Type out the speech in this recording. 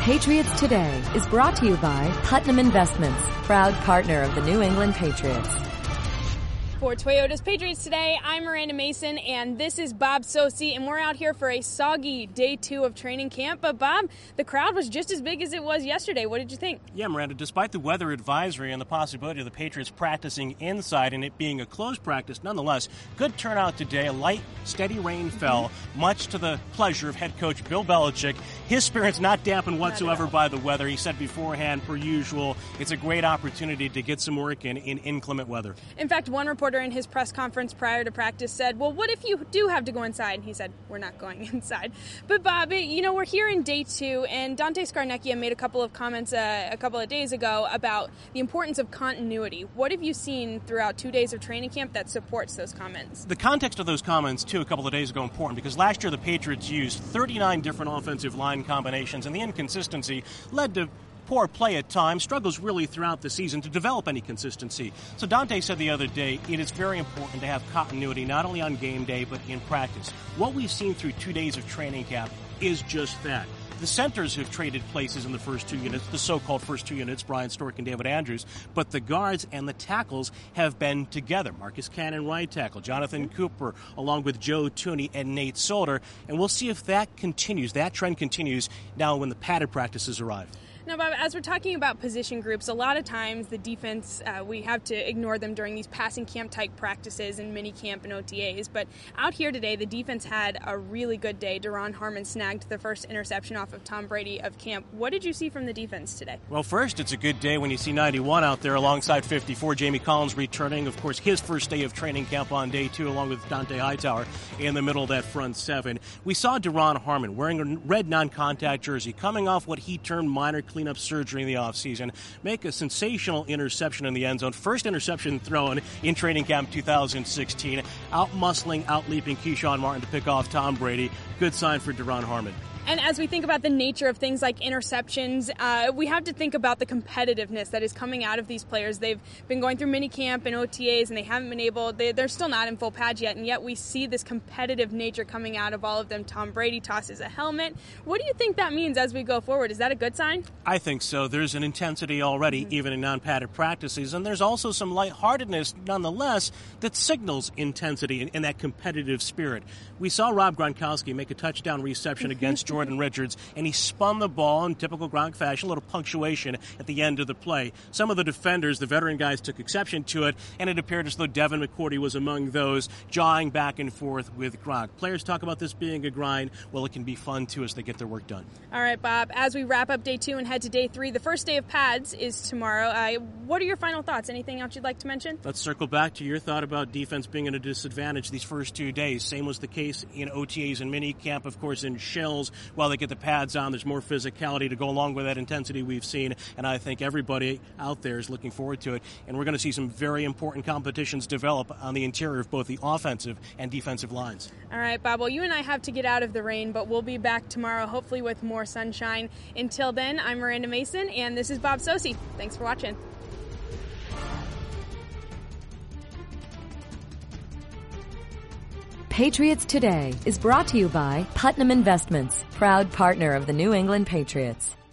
Patriots Today is brought to you by Putnam Investments, proud partner of the New England Patriots. For Toyota's Patriots Today, I'm Miranda Mason, and this is Bob Socci, and we're out here for a soggy day 2 of training camp. But Bob, the crowd was just as big as it was yesterday. What did you think? Yeah, Miranda, despite the weather advisory and the possibility of the Patriots practicing inside and it being a closed practice, nonetheless, good turnout today. A light, steady rain fell, much to the pleasure of head coach Bill Belichick. His spirit's not dampened whatsoever by the weather. He said beforehand, per usual, it's a great opportunity to get some work in inclement weather. In fact, one reporter in his press conference prior to practice said, well, what if you do have to go inside? And he said, we're not going inside. But Bob, we're here in day 2, and Dante Scarnecchia made a couple of comments a couple of days ago about the importance of continuity. What have you seen throughout 2 days of training camp that supports those comments? The context of those comments, too, a couple of days ago, important, because last year the Patriots used 39 different offensive line combinations, and the inconsistency led to poor play at times, struggles really throughout the season to develop any consistency. So Dante said the other day, it is very important to have continuity not only on game day but in practice. What we've seen through 2 days of training camp is just that. The centers have traded places in the first 2 units, the so-called first 2 units, Brian Stork and David Andrews, but the guards and the tackles have been together. Marcus Cannon, right tackle, Jonathan Cooper, along with Joe Thuney and Nate Solder, and we'll see if that continues, that trend continues now when the padded practices arrive. Now, Bob, as we're talking about position groups, a lot of times the defense, we have to ignore them during these passing camp type practices and mini camp and OTAs. But out here today, the defense had a really good day. Daron Harmon snagged the first interception off of Tom Brady of camp. What did you see from the defense today? Well, first, it's a good day when you see 91 out there alongside 54. Jamie Collins returning, of course, his first day of training camp on day 2, along with Dante Hightower in the middle of that front 7. We saw Daron Harmon wearing a red non-contact jersey, coming off what he termed minor cleanup surgery in the offseason, make a sensational interception in the end zone. First interception thrown in training camp 2016. Out-muscling, out-leaping Keyshawn Martin to pick off Tom Brady. Good sign for Daron Harmon. And as we think about the nature of things like interceptions, we have to think about the competitiveness that is coming out of these players. They've been going through minicamp and OTAs, and they haven't been able, they're still not in full pads yet, and yet we see this competitive nature coming out of all of them. Tom Brady tosses a helmet. What do you think that means as we go forward? Is that a good sign? I think so. There's an intensity already, even in non-padded practices, and there's also some lightheartedness, nonetheless, that signals intensity and that competitive spirit. We saw Rob Gronkowski make a touchdown reception against Jordan Richards, and he spun the ball in typical Gronk fashion, a little punctuation at the end of the play. Some of the defenders, the veteran guys, took exception to it, and it appeared as though Devin McCourty was among those jawing back and forth with Gronk. Players talk about this being a grind. Well, it can be fun, too, as they get their work done. All right, Bob, as we wrap up day 2 and head to day 3, the first day of pads is tomorrow. What are your final thoughts? Anything else you'd like to mention? Let's circle back to your thought about defense being at a disadvantage these first 2 days. Same was the case in OTAs and minicamp, of course, in shells. While they get the pads on, there's more physicality to go along with that intensity we've seen, and I think everybody out there is looking forward to it. And we're going to see some very important competitions develop on the interior of both the offensive and defensive lines. All right, Bob, well, you and I have to get out of the rain, but we'll be back tomorrow, hopefully with more sunshine. Until then, I'm Miranda Mason, and this is Bob Socci. Thanks for watching. Patriots Today is brought to you by Putnam Investments, proud partner of the New England Patriots.